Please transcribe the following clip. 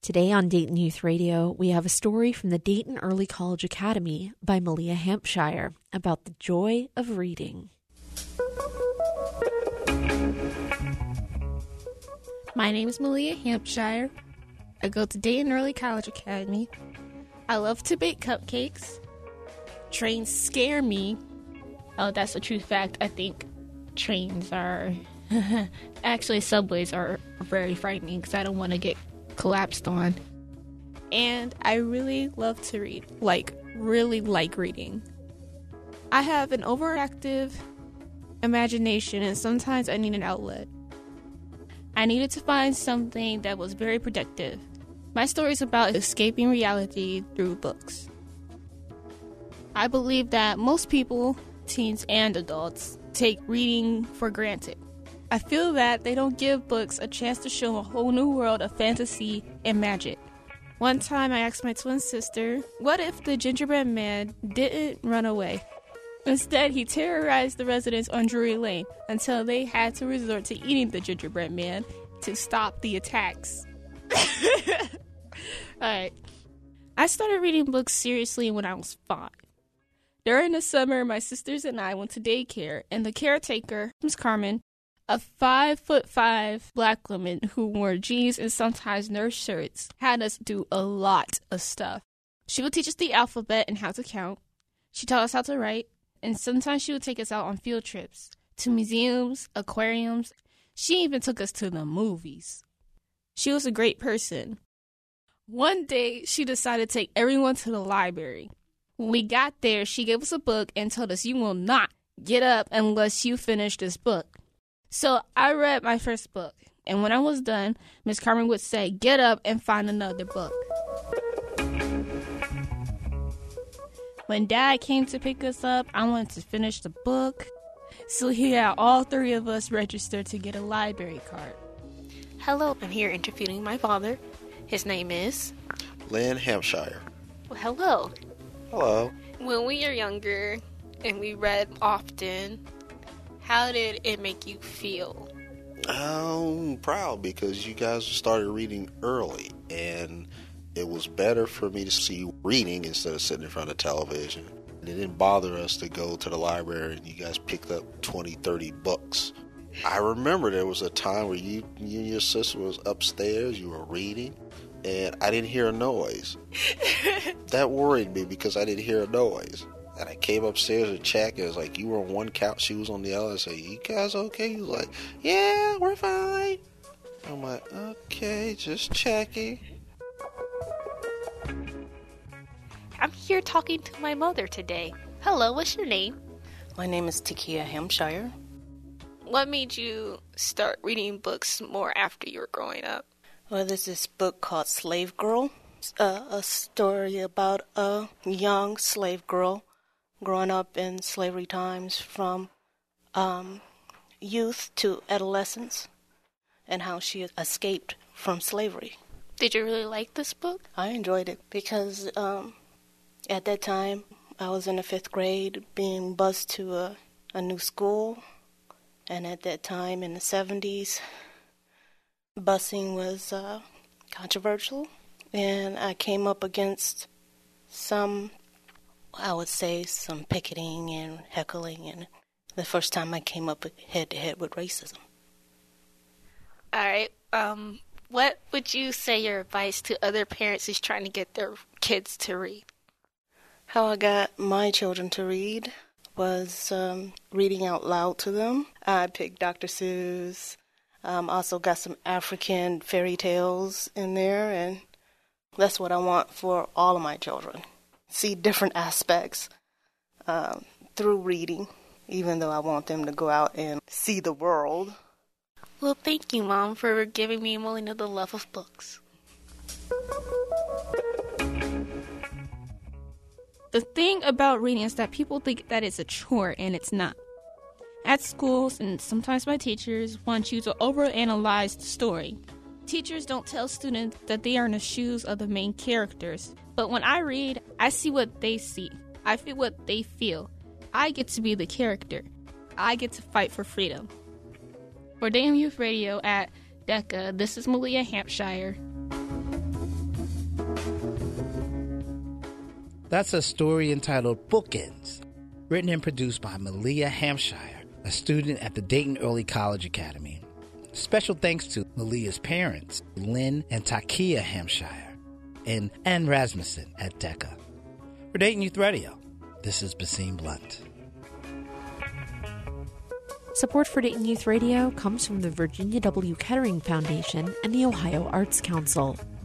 Today on Dayton Youth Radio, we have a story from the Dayton Early College Academy by Malia Hampshire about the joy of reading. My name is Malia Hampshire. I go to Dayton Early College Academy. I love to bake cupcakes. Trains scare me. Oh, that's a true fact. I think trains are... Actually, subways are very frightening because I don't want to get collapsed on. And I really love to read. Really like reading. I have an overactive imagination and sometimes I need an outlet. I needed to find something that was very productive. My story is about escaping reality through books. I believe that most people, teens and adults, take reading for granted. I feel that they don't give books a chance to show a whole new world of fantasy and magic. One time I asked my twin sister, what if the gingerbread man didn't run away? Instead, he terrorized the residents on Drury Lane until they had to resort to eating the gingerbread man to stop the attacks. Alright. I started reading books seriously when I was 5. During the summer, my sisters and I went to daycare, and the caretaker, Ms. Carmen, a 5'5" black woman who wore jeans and sometimes nurse shirts, had us do a lot of stuff. She would teach us the alphabet and how to count. She taught us how to write, and sometimes she would take us out on field trips to museums, aquariums. She even took us to the movies. She was a great person. One day, she decided to take everyone to the library. When we got there, she gave us a book and told us, "You will not get up unless you finish this book." So I read my first book, and when I was done, Miss Carmen would say, "Get up and find another book." When Dad came to pick us up, I wanted to finish the book, so he had all 3 of us register to get a library card. Hello, I'm here interviewing my father. His name is... Lynn Hampshire. Well, hello. Hello. When we were younger and we read often, how did it make you feel? I'm proud because you guys started reading early, and it was better for me to see reading instead of sitting in front of television. It didn't bother us to go to the library and you guys picked up 20, 30 books. I remember there was a time where you and your sister was upstairs, you were reading, and I didn't hear a noise. That worried me because I didn't hear a noise. And I came upstairs to check, and it was like, you were on one couch, she was on the other. I said, "You guys okay?" He was like, "Yeah, we're fine." I'm like, "Okay, just checking." I'm here talking to my mother today. Hello, what's your name? My name is Takia Hampshire. What made you start reading books more after you were growing up? Well, there's this book called Slave Girl. A story about a young slave girl growing up in slavery times from youth to adolescence and how she escaped from slavery. Did you really like this book? I enjoyed it because at that time I was in the 5th grade being bused to a new school, and at that time in the 70s busing was controversial, and I came up against some picketing and heckling, and the first time I came up head-to-head with racism. All right. What would you say your advice to other parents who's trying to get their kids to read? How I got my children to read was reading out loud to them. I picked Dr. Seuss. Also got some African fairy tales in there, and that's what I want for all of my children. See different aspects through reading, even though I want them to go out and see the world. Well, thank you, Mom, for giving me Melina the love of books. The thing about reading is that people think that it's a chore, and it's not. At schools, and sometimes my teachers want you to overanalyze the story. Teachers don't tell students that they are in the shoes of the main characters. But when I read, I see what they see. I feel what they feel. I get to be the character. I get to fight for freedom. For Dayton Youth Radio at DECA, this is Malia Hampshire. That's a story entitled Bookends, written and produced by Malia Hampshire, a student at the Dayton Early College Academy. Special thanks to Malia's parents, Lynn and Takia Hampshire, and Ann Rasmussen at DECA. For Dayton Youth Radio, this is Basim Blunt. Support for Dayton Youth Radio comes from the Virginia W. Kettering Foundation and the Ohio Arts Council.